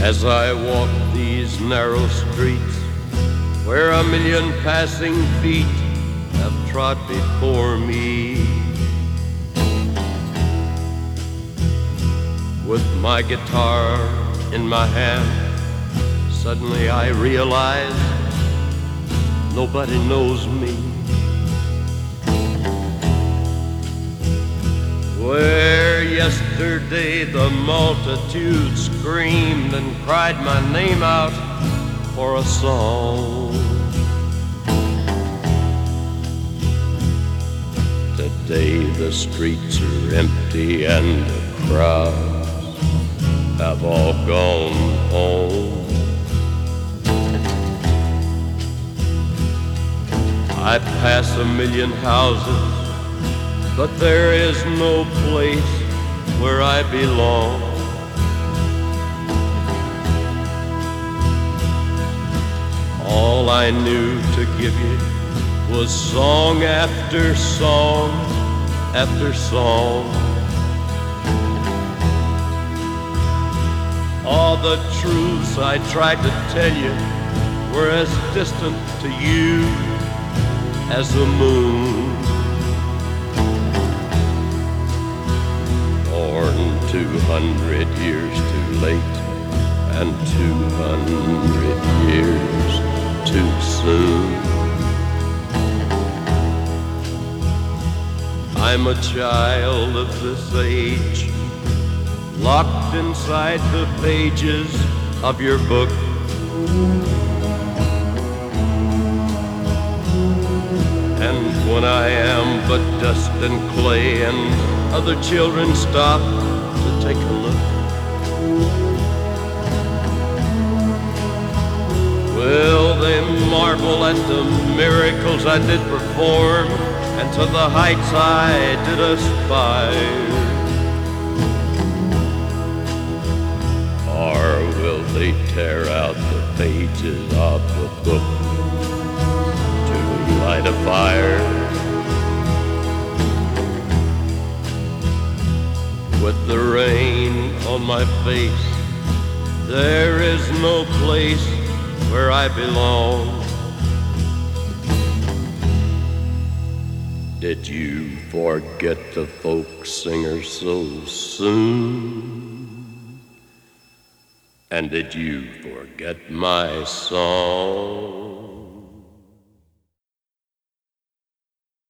As I walk these narrow streets where a million passing feet have trod before me, with my guitar in my hand, suddenly I realize nobody knows me. Where yesterday the multitude screamed and cried my name out for a song, today the streets are empty and the crowds have all gone home. I pass a million houses, but there is no place where I belong. All I knew to give you was song after song after song. All the truths I tried to tell you were as distant to you as the moon. Born 200 years too late and 200 years too soon. I'm a child of this age, locked inside the pages of your book. And when I am but dust and clay and other children stop to take a look, will they marvel at the miracles I did perform and to the heights I did aspire? Or will they tear out the pages of the book to light a fire? With the rain on my face, there is no place where I belong. Did you forget the folk singer so soon? And did you forget my song?